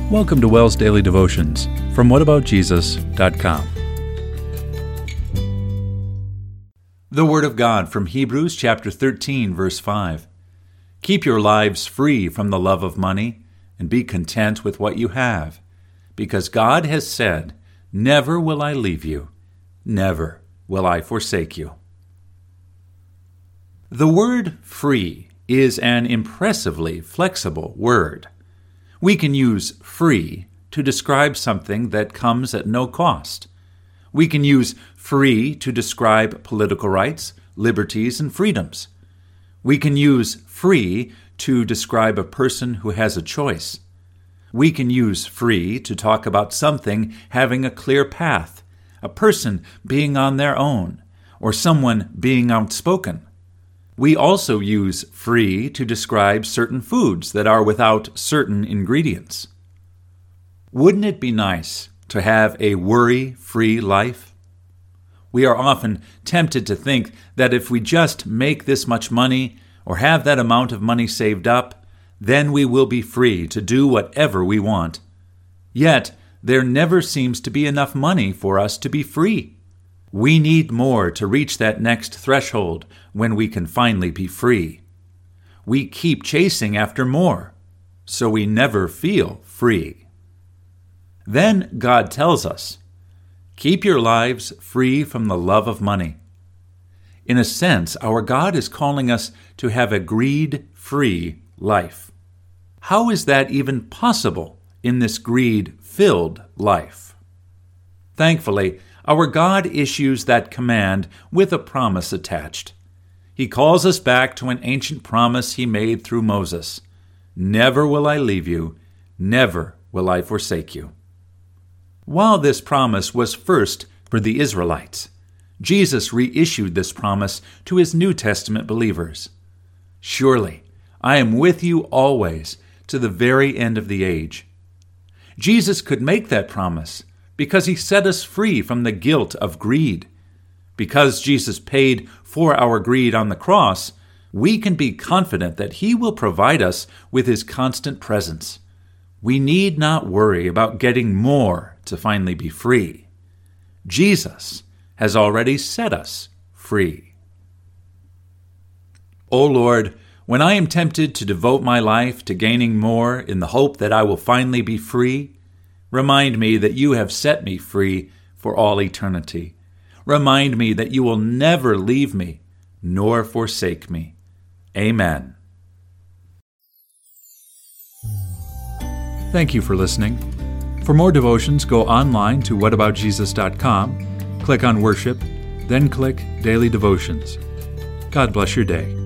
Welcome to WELL's Daily Devotions from whataboutjesus.com. The Word of God from Hebrews chapter 13, verse 5. Keep your lives free from the love of money, and be content with what you have, because God has said, "Never will I leave you, never will I forsake you." The word free is an impressively flexible word. We can use free to describe something that comes at no cost. We can use free to describe political rights, liberties, and freedoms. We can use free to describe a person who has a choice. We can use free to talk about something having a clear path, a person being on their own, or someone being outspoken. We also use free to describe certain foods that are without certain ingredients. Wouldn't it be nice to have a worry-free life? We are often tempted to think that if we just make this much money or have that amount of money saved up, then we will be free to do whatever we want. Yet, there never seems to be enough money for us to be free. We need more to reach that next threshold when we can finally be free. We keep chasing after more, so we never feel free. Then God tells us, "Keep your lives free from the love of money." In a sense, our God is calling us to have a greed-free life. How is that even possible in this greed-filled life? Thankfully, our God issues that command with a promise attached. He calls us back to an ancient promise he made through Moses. "Never will I leave you, never will I forsake you." While this promise was first for the Israelites, Jesus reissued this promise to his New Testament believers. "Surely, I am with you always to the very end of the age." Jesus could make that promise because he set us free from the guilt of greed. Because Jesus paid for our greed on the cross, we can be confident that he will provide us with his constant presence. We need not worry about getting more to finally be free. Jesus has already set us free. O Lord, when I am tempted to devote my life to gaining more in the hope that I will finally be free, remind me that you have set me free for all eternity. Remind me that you will never leave me nor forsake me. Amen. Thank you for listening. For more devotions, go online to whataboutjesus.com, click on Worship, then click Daily Devotions. God bless your day.